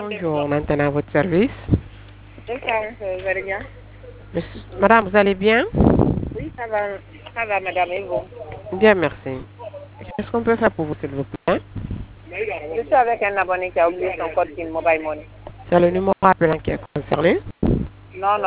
Bonjour, on entend à votre service. Bonsoir, vous allez bien? Madame, vous allez bien? Oui, ça va, madame, et vous? Bien, merci. Qu'est-ce qu'on peut faire pour vous, s'il vous plaît? Je suis avec un abonné qui a oublié son code PIN Mobile Money. C'est le numéro appelant qui est concerné. Non.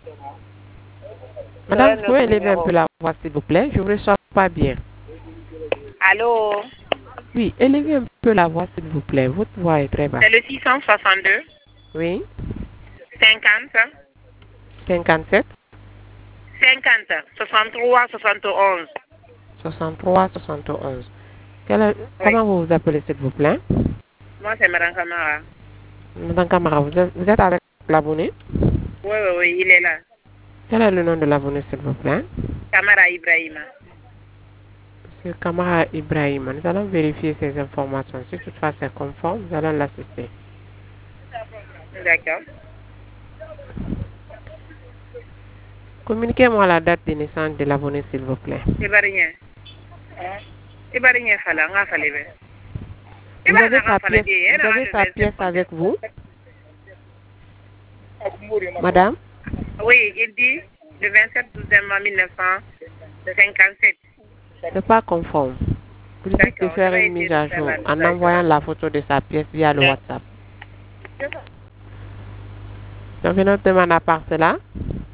Madame, C'est vous un pouvez autre élever un numéro. peu la voix, s'il vous plaît? Je ne vous reçois pas bien. Allô? Oui, élevez un peu la voix, s'il vous plaît. Votre voix est très basse. C'est le 662 Oui, 50 57 50 63 71. 63 71. Oui. Comment vous vous appelez, s'il vous plaît? Moi, c'est Madame Camara. Madame Camara, vous êtes avec l'abonné? Oui, il est là. Quel est le nom de l'abonné, s'il vous plaît? Camara Ibrahima. Monsieur Kamara Ibrahim, nous allons vérifier ces informations. Si toutefois c'est conforme, nous allons l'assister. D'accord. Communiquez-moi la date de naissance de l'abonné, s'il vous plaît. Ibarien. Ibarien fala, nga falebe. Vous avez sa pièce avec vous? Madame? Oui, il dit le 27 12 1957. C'est pas conforme. Vous dites de D'accord, je faire vais une essayer mise de à faire jour la mise en à jour. envoyant la photo de sa pièce via le WhatsApp. Donc, notre demande à part cela,